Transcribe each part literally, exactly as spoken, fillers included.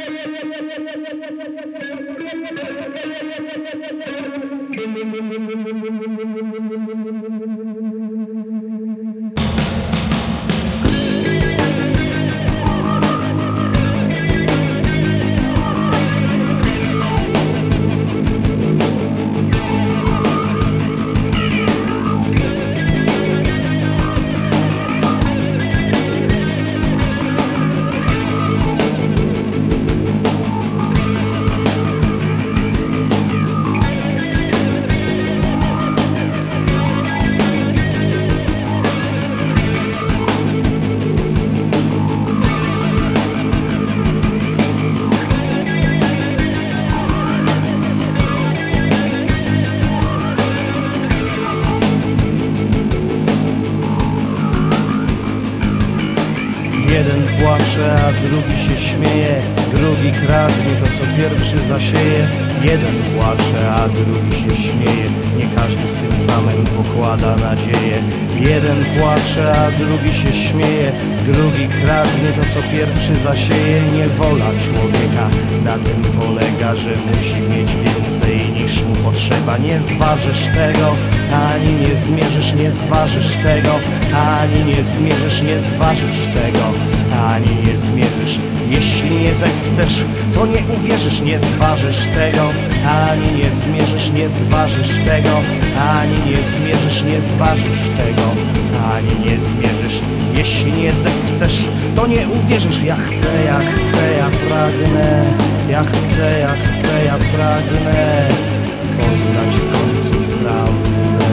Jeden płacze, a drugi się śmieje, drugi kradnie to, co pierwszy zasieje. Jeden płacze, a drugi się śmieje, nie każdy w tym samym pokłada nadzieję. Jeden płacze, a drugi się śmieje, drugi kradnie to, co pierwszy zasieje. Niewola człowieka na tym polega, że musi mieć więcej niż mu potrzeba. Nie zważysz tego, ani nie zmierzysz, nie zważysz tego, ani nie zmierzysz, nie zważysz tego, ani nie zmierzysz. Jeśli nie zechcesz, to nie uwierzysz, nie zważysz tego, ani nie zmierzysz, nie zważysz tego, ani nie zmierzysz, nie zważysz tego, ani nie zmierzysz. Jeśli nie zechcesz, to nie uwierzysz. Ja chcę, ja chcę, ja pragnę, ja chcę, ja chcę, ja pragnę poznać w końcu prawdę.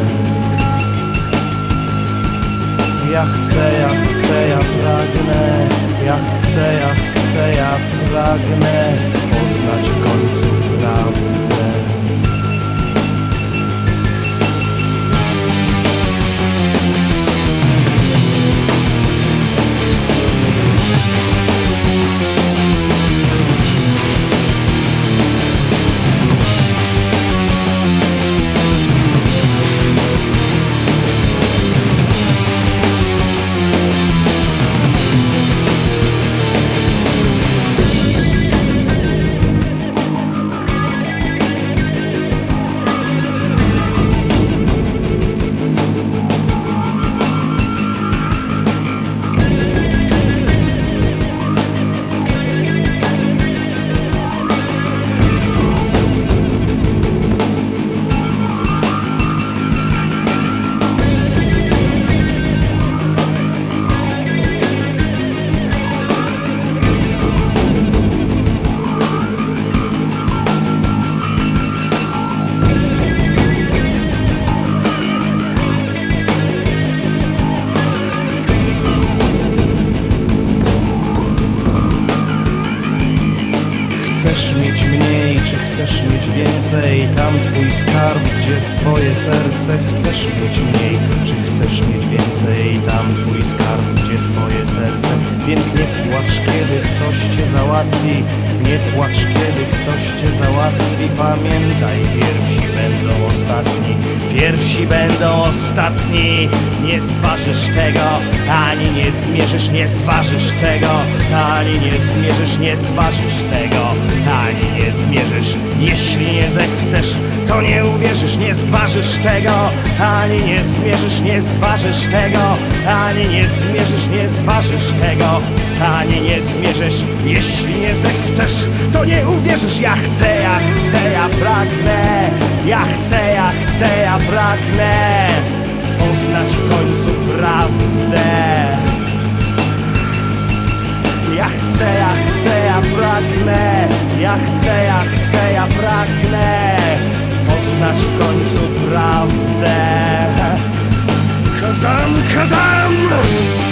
Ja chcę, ja chcę, ja pragnę, ja chcę, ja chcę, ja pragnę poznać w końcu prawdę. Chcesz mieć mniej, czy chcesz mieć więcej? Tam twój skarb, gdzie twoje serce. Chcesz mieć mniej, czy chcesz mieć więcej? Tam twój skarb, gdzie twoje serce. Więc nie płacz, kiedy ktoś cię załatwi, nie płacz, kiedy ktoś cię załatwi. Pamiętaj, pierwsi będą ostatni, pierwsi będą ostatni. Nie zważysz tego, ani nie zmierzysz, nie zważysz tego, ani nie zmierzysz, nie zważysz tego, ani nie zmierzysz. Jeśli nie zechcesz, to nie uwierzysz, nie zważysz tego, ani nie zmierzysz, nie zważysz tego, ani nie zmierzysz, nie zważysz tego, ani nie zmierzysz. Jeśli nie zechcesz, to nie uwierzysz. Ja chcę, ja chcę, ja pragnę, ja chcę, ja chcę, ja pragnę poznać w końcu prawdę. Ja chcę, ja chcę, ja pragnę, ja chcę, ja chcę, ja pragnę poznać w końcu prawdę. Kazam, kazam!